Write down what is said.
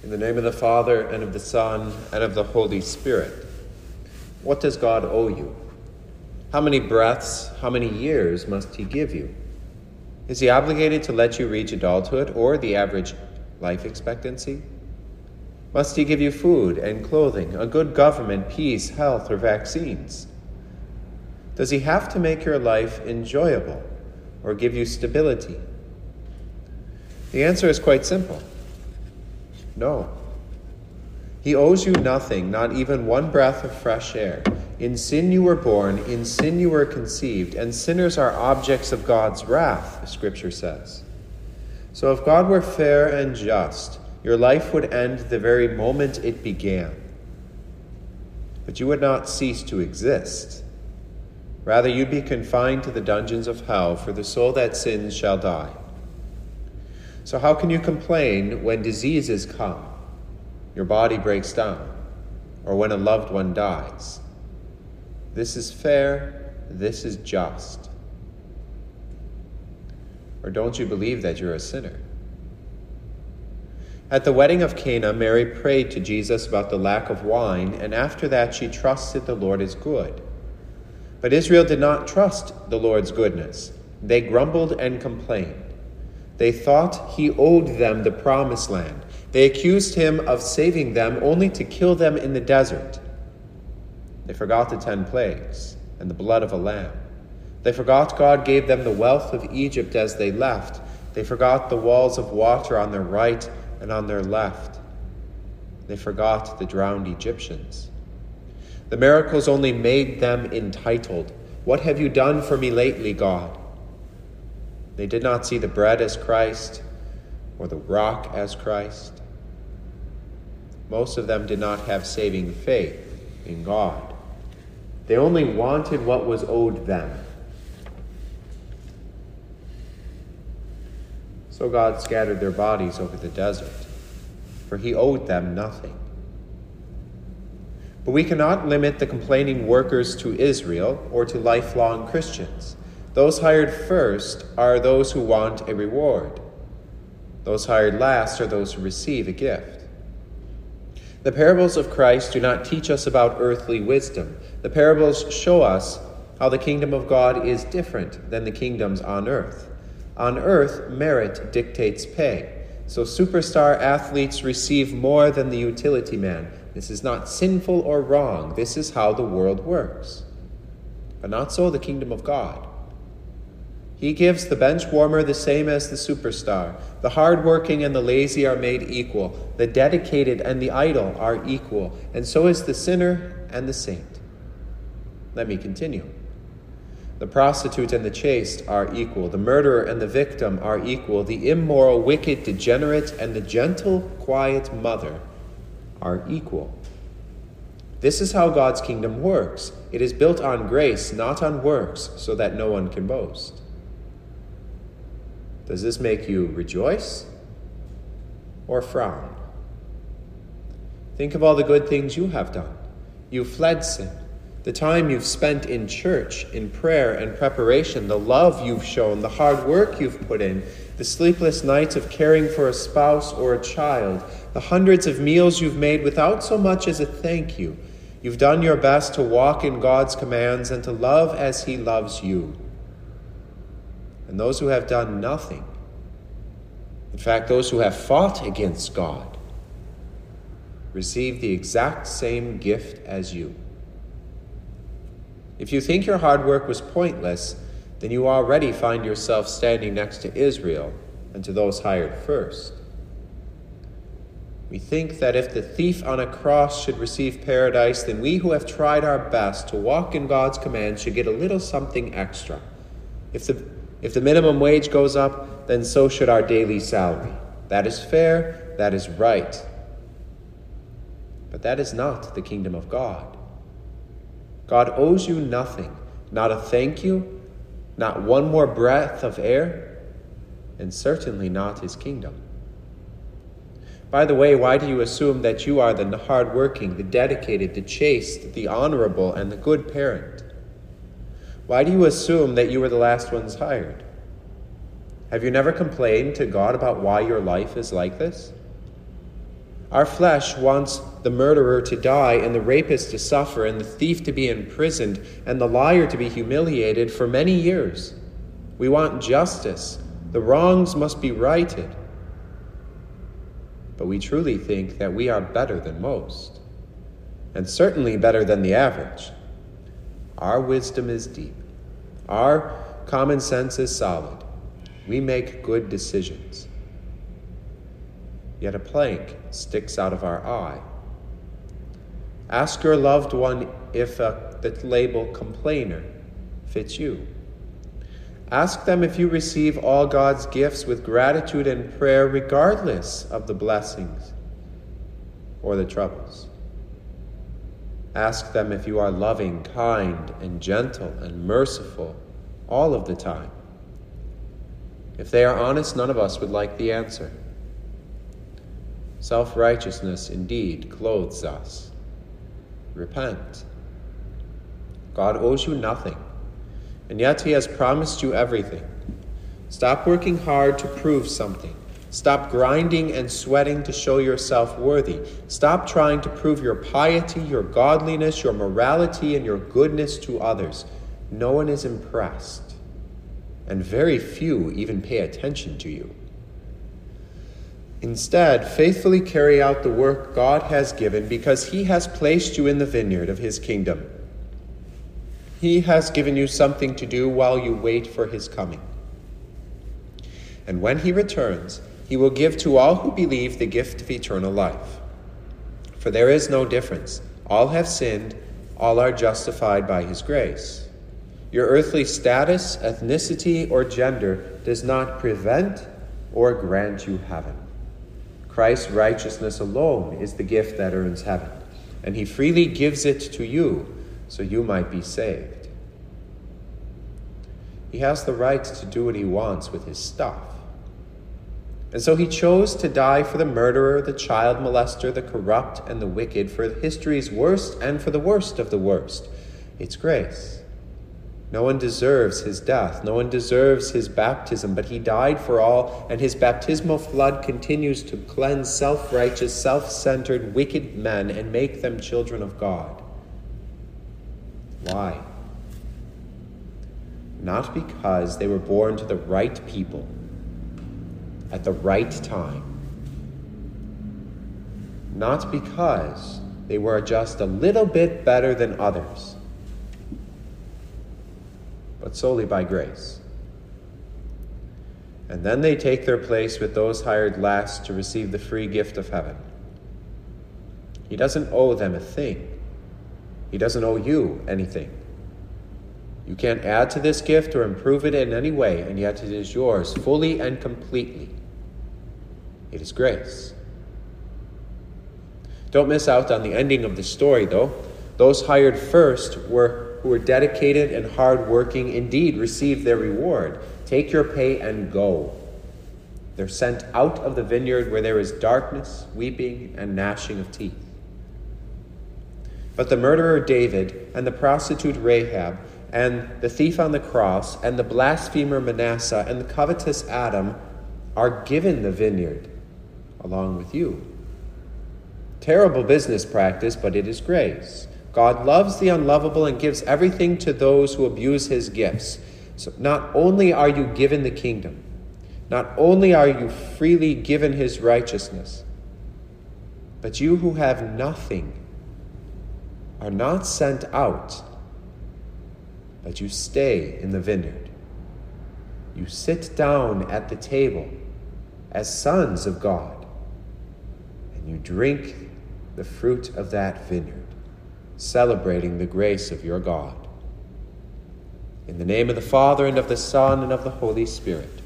In the name of the Father, and of the Son, and of the Holy Spirit. What does God owe you? How many breaths, how many years must he give you? Is he obligated to let you reach adulthood or the average life expectancy? Must he give you food and clothing, a good government, peace, health, or vaccines? Does he have to make your life enjoyable or give you stability? The answer is quite simple. No. He owes you nothing, not even one breath of fresh air. In sin you were born, in sin you were conceived, and sinners are objects of God's wrath, Scripture says. So if God were fair and just, your life would end the very moment it began. But you would not cease to exist. Rather, you'd be confined to the dungeons of hell, for the soul that sins shall die. So how can you complain when diseases come, your body breaks down, or when a loved one dies? This is fair, this is just. Or don't you believe that you're a sinner? At the wedding of Cana, Mary prayed to Jesus about the lack of wine, and after that she trusted the Lord is good. But Israel did not trust the Lord's goodness. They grumbled and complained. They thought he owed them the promised land. They accused him of saving them only to kill them in the desert. They forgot the 10 plagues and the blood of a lamb. They forgot God gave them the wealth of Egypt as they left. They forgot the walls of water on their right and on their left. They forgot the drowned Egyptians. The miracles only made them entitled. What have you done for me lately, God? They did not see the bread as Christ or the rock as Christ. Most of them did not have saving faith in God. They only wanted what was owed them. So God scattered their bodies over the desert, for he owed them nothing. But we cannot limit the complaining workers to Israel or to lifelong Christians. Those hired first are those who want a reward. Those hired last are those who receive a gift. The parables of Christ do not teach us about earthly wisdom. The parables show us how the kingdom of God is different than the kingdoms on earth. On earth, merit dictates pay. So superstar athletes receive more than the utility man. This is not sinful or wrong. This is how the world works. But not so the kingdom of God. He gives the bench warmer the same as the superstar. The hardworking and the lazy are made equal. The dedicated and the idle are equal. And so is the sinner and the saint. Let me continue. The prostitute and the chaste are equal. The murderer and the victim are equal. The immoral, wicked, degenerate, and the gentle, quiet mother are equal. This is how God's kingdom works. It is built on grace, not on works, so that no one can boast. Does this make you rejoice or frown? Think of all the good things you have done. You've fled sin. The time you've spent in church, in prayer and preparation, the love you've shown, the hard work you've put in, the sleepless nights of caring for a spouse or a child, the hundreds of meals you've made without so much as a thank you. You've done your best to walk in God's commands and to love as he loves you. And those who have done nothing, in fact, those who have fought against God, receive the exact same gift as you. If you think your hard work was pointless, then you already find yourself standing next to Israel and to those hired first. We think that if the thief on a cross should receive paradise, then we who have tried our best to walk in God's commands should get a little something extra. If the minimum wage goes up, then so should our daily salary. That is fair, that is right. But that is not the kingdom of God. God owes you nothing, not a thank you, not one more breath of air, and certainly not his kingdom. By the way, why do you assume that you are the hardworking, the dedicated, the chaste, the honorable, and the good parent? Why do you assume that you were the last ones hired? Have you never complained to God about why your life is like this? Our flesh wants the murderer to die and the rapist to suffer and the thief to be imprisoned and the liar to be humiliated for many years. We want justice. The wrongs must be righted. But we truly think that we are better than most, and certainly better than the average. Our wisdom is deep. Our common sense is solid. We make good decisions. Yet a plank sticks out of our eye. Ask your loved one if the label complainer fits you. Ask them if you receive all God's gifts with gratitude and prayer, regardless of the blessings or the troubles. Ask them if you are loving, kind, and gentle and merciful all of the time. If they are honest, none of us would like the answer. Self-righteousness indeed clothes us. Repent. God owes you nothing, and yet he has promised you everything. Stop working hard to prove something. Stop grinding and sweating to show yourself worthy. Stop trying to prove your piety, your godliness, your morality, and your goodness to others. No one is impressed, and very few even pay attention to you. Instead, faithfully carry out the work God has given because he has placed you in the vineyard of his kingdom. He has given you something to do while you wait for his coming. And when he returns, he will give to all who believe the gift of eternal life. For there is no difference. All have sinned, all are justified by his grace. Your earthly status, ethnicity, or gender does not prevent or grant you heaven. Christ's righteousness alone is the gift that earns heaven, and he freely gives it to you so you might be saved. He has the right to do what he wants with his stuff. And so he chose to die for the murderer, the child molester, the corrupt, and the wicked, for history's worst and for the worst of the worst. It's grace. No one deserves his death. No one deserves his baptism, but he died for all, and his baptismal flood continues to cleanse self-righteous, self-centered, wicked men and make them children of God. Why? Not because they were born to the right people at the right time. Not because they were just a little bit better than others, but solely by grace. And then they take their place with those hired last to receive the free gift of heaven. He doesn't owe them a thing. He doesn't owe you anything. You can't add to this gift or improve it in any way, and yet it is yours fully and completely. It is grace. Don't miss out on the ending of the story, though. Those hired first who were dedicated and hardworking indeed received their reward. Take your pay and go. They're sent out of the vineyard where there is darkness, weeping, and gnashing of teeth. But the murderer David and the prostitute Rahab and the thief on the cross and the blasphemer Manasseh and the covetous Adam are given the vineyard along with you. Terrible business practice, but it is grace. God loves the unlovable and gives everything to those who abuse his gifts. So not only are you given the kingdom, not only are you freely given his righteousness, but you who have nothing are not sent out, but you stay in the vineyard. You sit down at the table as sons of God, and you drink the fruit of that vineyard, celebrating the grace of your God. In the name of the Father, and of the Son, and of the Holy Spirit.